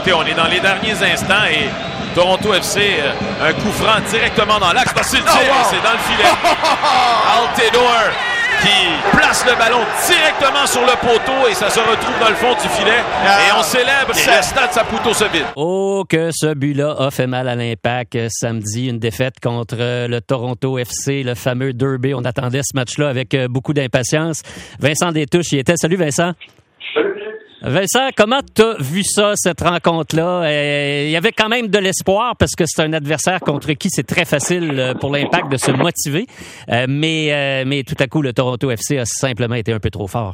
OK, on est dans les derniers instants et Toronto FC, un coup franc directement dans l'axe. C'est le tir, c'est dans le filet. Altidore qui place le ballon directement sur le poteau et ça se retrouve dans le fond du filet. Et on célèbre Stade Saputo se vide. Oh, que ce but-là a fait mal à l'Impact samedi. Une défaite contre le Toronto FC, le fameux derby. On attendait ce match-là avec beaucoup d'impatience. Vincent Détouche y était. Salut Vincent. Vincent, comment t'as vu ça, cette rencontre-là? Il y avait quand même de l'espoir parce que c'est un adversaire contre qui c'est très facile pour l'Impact de se motiver. Mais tout à coup, le Toronto FC a simplement été un peu trop fort.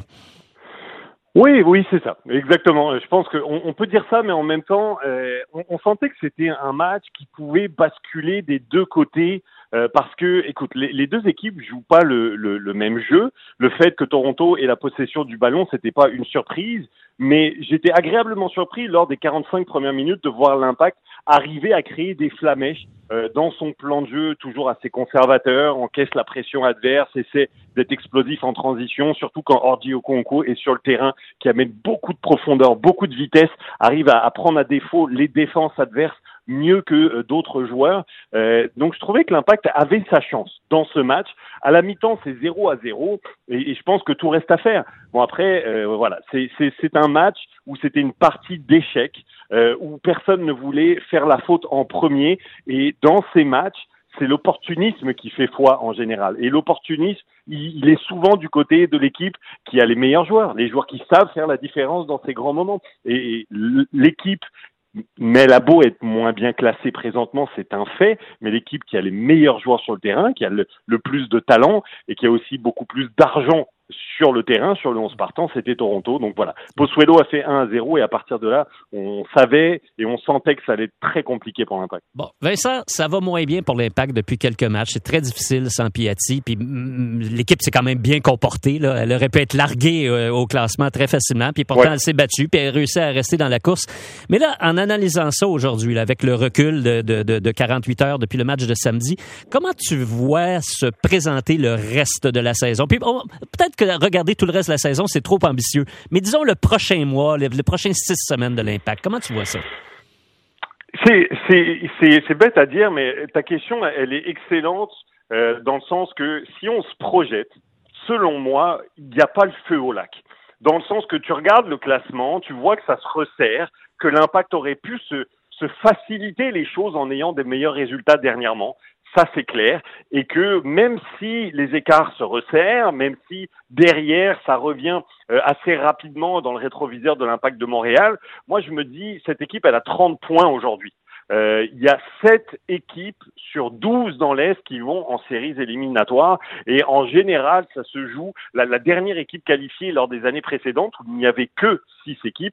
Oui, c'est ça, exactement. Je pense qu'on peut dire ça, mais en même temps, on sentait que c'était un match qui pouvait basculer des deux côtés. Parce que, écoute, les deux équipes jouent pas le même jeu. Le fait que Toronto ait la possession du ballon, c'était pas une surprise, mais j'étais agréablement surpris lors des 45 premières minutes de voir l'Impact arriver à créer des flamèches dans son plan de jeu toujours assez conservateur, encaisse la pression adverse, essaie d'être explosif en transition, surtout quand Orji Okonkwo est sur le terrain, qui amène beaucoup de profondeur, beaucoup de vitesse, arrive à prendre à défaut les défenses adverses mieux que d'autres joueurs. Donc je trouvais que l'Impact avait sa chance dans ce match. À la mi-temps, c'est 0-0 et je pense que tout reste à faire. Bon après, voilà, c'est un match où c'était une partie d'échec, où personne ne voulait faire la faute en premier. Et dans ces matchs, c'est l'opportunisme qui fait foi en général. Et l'opportunisme, il est souvent du côté de l'équipe qui a les meilleurs joueurs, les joueurs qui savent faire la différence dans ces grands moments. Et l'équipe, mais elle a beau être moins bien classée présentement, c'est un fait, mais l'équipe qui a les meilleurs joueurs sur le terrain, qui a le plus de talent et qui a aussi beaucoup plus d'argent sur le terrain, sur le 11 partant, c'était Toronto. Donc voilà, Pozuelo a fait 1-0 et à partir de là, on savait et on sentait que ça allait être très compliqué pour l'Impact. Bon, Vincent, ça va moins bien pour l'Impact depuis quelques matchs. C'est très difficile sans Piatti. Puis l'équipe s'est quand même bien comportée, là. Elle aurait pu être larguée au classement très facilement. Puis pourtant, elle s'est battue. Puis elle a réussi à rester dans la course. Mais là, en analysant ça aujourd'hui, là, avec le recul de 48 heures depuis le match de samedi, comment tu vois se présenter le reste de la saison? Puis peut-être que regarder tout le reste de la saison, c'est trop ambitieux. Mais disons le prochain mois, les prochains 6 semaines de l'Impact. Comment tu vois ça? C'est bête à dire, mais ta question, elle est excellente dans le sens que si on se projette, selon moi, il n'y a pas le feu au lac. Dans le sens que tu regardes le classement, tu vois que ça se resserre, que l'Impact aurait pu se faciliter les choses en ayant des meilleurs résultats dernièrement. Ça, c'est clair. Et que même si les écarts se resserrent, même si derrière, ça revient assez rapidement dans le rétroviseur de l'Impact de Montréal, moi, je me dis, cette équipe, elle a 30 points aujourd'hui. Il y a 7 équipes sur 12 dans l'Est qui vont en séries éliminatoires et en général, ça se joue. La dernière équipe qualifiée lors des années précédentes où il n'y avait que 6 équipes,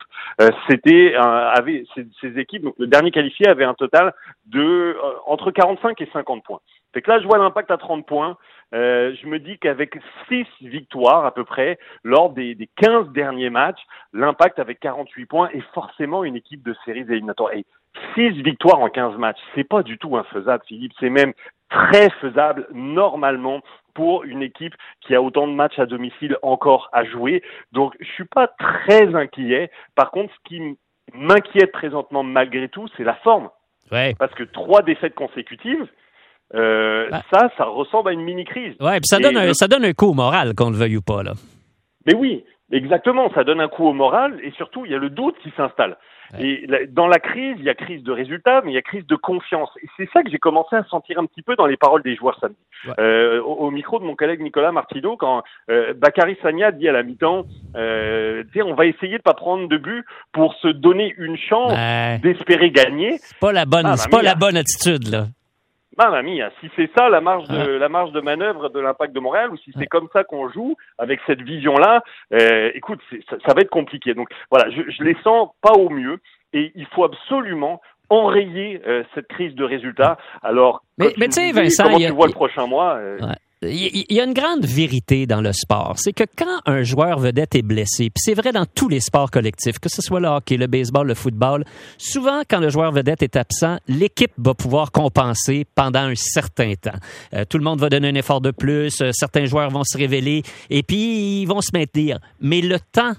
ces équipes. Donc le dernier qualifié avait un total de entre 45 et 50 points. Fait que là, je vois l'Impact à 30 points. Je me dis qu'avec 6 victoires à peu près lors des 15 derniers matchs, l'Impact avec 48 points est forcément une équipe de séries éliminatoires. Et 6 victoires en 15 matchs, c'est pas du tout infaisable, Philippe. C'est même très faisable normalement pour une équipe qui a autant de matchs à domicile encore à jouer. Donc, je suis pas très inquiet. Par contre, ce qui m'inquiète présentement malgré tout, c'est la forme. Ouais. Parce que 3 défaites consécutives, ça ressemble à une mini-crise. Ouais, puis ça donne un coup au moral, qu'on le veuille ou pas, là. Mais oui, exactement, ça donne un coup au moral et surtout, il y a le doute qui s'installe. Ouais. Et dans la crise, il y a crise de résultats, mais il y a crise de confiance. Et c'est ça que j'ai commencé à sentir un petit peu dans les paroles des joueurs samedi. Ouais. Au micro de mon collègue Nicolas Martineau, quand Bakary Sagna dit à la mi-temps, on va essayer de pas prendre de but pour se donner une chance d'espérer gagner. C'est pas la bonne attitude, là. Mamma mia, si c'est ça la marge de manœuvre de l'Impact de Montréal ou si c'est comme ça qu'on joue avec cette vision-là, écoute, ça va être compliqué. Donc voilà, je les sens pas au mieux et il faut absolument enrayer cette crise de résultats. Alors, mais tu sais, Vincent, comment tu vois le prochain mois Il y a une grande vérité dans le sport, c'est que quand un joueur vedette est blessé, puis c'est vrai dans tous les sports collectifs, que ce soit le hockey, le baseball, le football, souvent quand le joueur vedette est absent, l'équipe va pouvoir compenser pendant un certain temps. Tout le monde va donner un effort de plus, certains joueurs vont se révéler et puis ils vont se maintenir. Mais le temps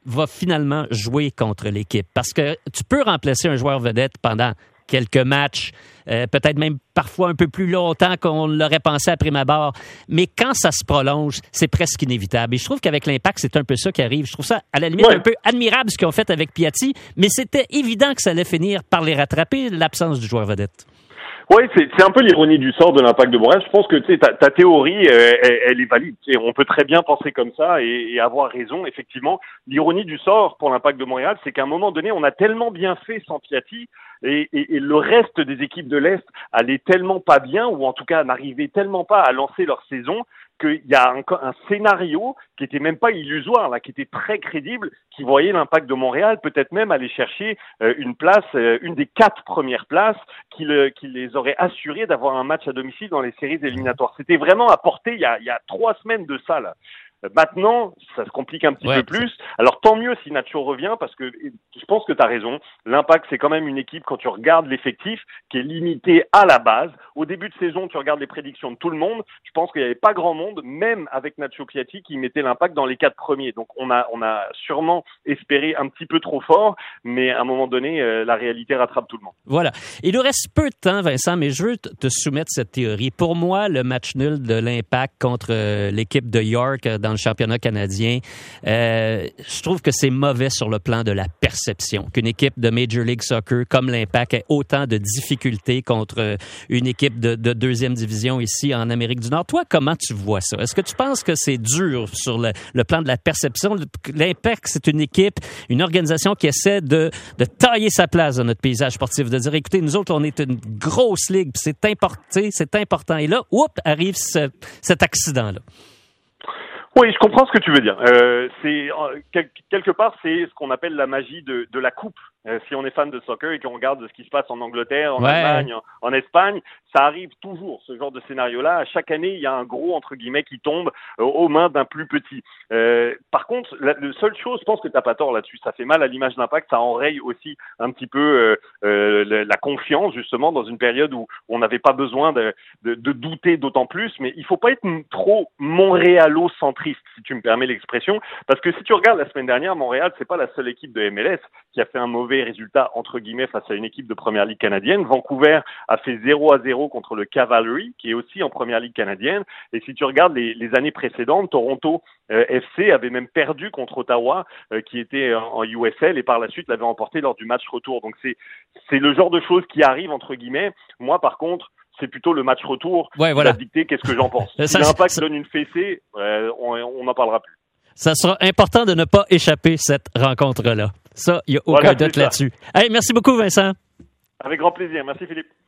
va finalement jouer contre l'équipe? Parce que tu peux remplacer un joueur vedette pendant quelques matchs, peut-être même parfois un peu plus longtemps qu'on l'aurait pensé à prime abord. Mais quand ça se prolonge, c'est presque inévitable. Et je trouve qu'avec l'Impact, c'est un peu ça qui arrive. Je trouve ça, à la limite, un peu admirable ce qu'ils ont fait avec Piatti, mais c'était évident que ça allait finir par les rattraper, l'absence du joueur vedette. Oui, c'est un peu l'ironie du sort de l'Impact de Montréal. Je pense que ta théorie, elle est valide. On peut très bien penser comme ça et avoir raison. Effectivement, l'ironie du sort pour l'Impact de Montréal, c'est qu'à un moment donné, on a tellement bien fait sans Piatti et le reste des équipes de l'Est allait tellement pas bien, ou en tout cas n'arrivait tellement pas à lancer leur saison, qu'il y a un scénario qui était même pas illusoire, là, qui était très crédible, qui voyait l'Impact de Montréal peut-être même aller chercher une place, une des 4 premières places, qui les aurait assurés d'avoir un match à domicile dans les séries éliminatoires. C'était vraiment à portée il y a 3 semaines de ça, là. Maintenant, ça se complique un petit peu plus. Alors tant mieux si Nacho revient, parce que je pense que tu as raison. L'Impact, c'est quand même une équipe, quand tu regardes l'effectif, qui est limité à la base. Au début de saison, tu regardes les prédictions de tout le monde. Je pense qu'il n'y avait pas grand monde, même avec Nacho Piatti, qui mettait l'Impact dans les 4 premiers. Donc on a sûrement espéré un petit peu trop fort, mais à un moment donné, la réalité rattrape tout le monde. Voilà. Il nous reste peu de temps, Vincent, mais je veux te soumettre cette théorie. Pour moi, le match nul de l'Impact contre l'équipe de York dans le championnat canadien, je trouve que c'est mauvais sur le plan de la perception. Qu'une équipe de Major League Soccer comme l'Impact ait autant de difficultés contre une équipe de deuxième division ici en Amérique du Nord. Toi, comment tu vois ça? Est-ce que tu penses que c'est dur sur le plan de la perception? L'Impact, c'est une équipe, une organisation qui essaie de tailler sa place dans notre paysage sportif, de dire, écoutez, nous autres, on est une grosse ligue, puis c'est important. Et là, arrive cet accident-là. Oui, je comprends ce que tu veux dire. Quelque part, c'est ce qu'on appelle la magie de la coupe. Si on est fan de soccer et qu'on regarde ce qui se passe en Angleterre, en Allemagne, en Espagne, ça arrive toujours, ce genre de scénario-là. Chaque année, il y a un gros, entre guillemets, qui tombe aux mains d'un plus petit. Par contre, la seule chose, je pense que t'as pas tort là-dessus, ça fait mal à l'image d'Impact, ça enraye aussi un petit peu la confiance, justement, dans une période où on n'avait pas besoin de douter d'autant plus, mais il faut pas être trop montréalo-centriste, si tu me permets l'expression, parce que si tu regardes la semaine dernière, Montréal, c'est pas la seule équipe de MLS qui a fait un mauvais résultat, entre guillemets, face à une équipe de Première Ligue canadienne. Vancouver a fait 0-0 contre le Cavalry, qui est aussi en Première Ligue canadienne. Et si tu regardes les années précédentes, Toronto FC avait même perdu contre Ottawa, qui était en USL, et par la suite l'avait emporté lors du match retour. Donc c'est le genre de choses qui arrivent, entre guillemets. Moi, par contre, c'est plutôt le match retour qui va dicter qu'est-ce que j'en pense. Si l'Impact donne une fessée, on n'en parlera plus. Ça sera important de ne pas échapper cette rencontre-là. Ça, il n'y a aucun doute là-dessus. Hey, merci beaucoup, Vincent. Avec grand plaisir. Merci, Philippe.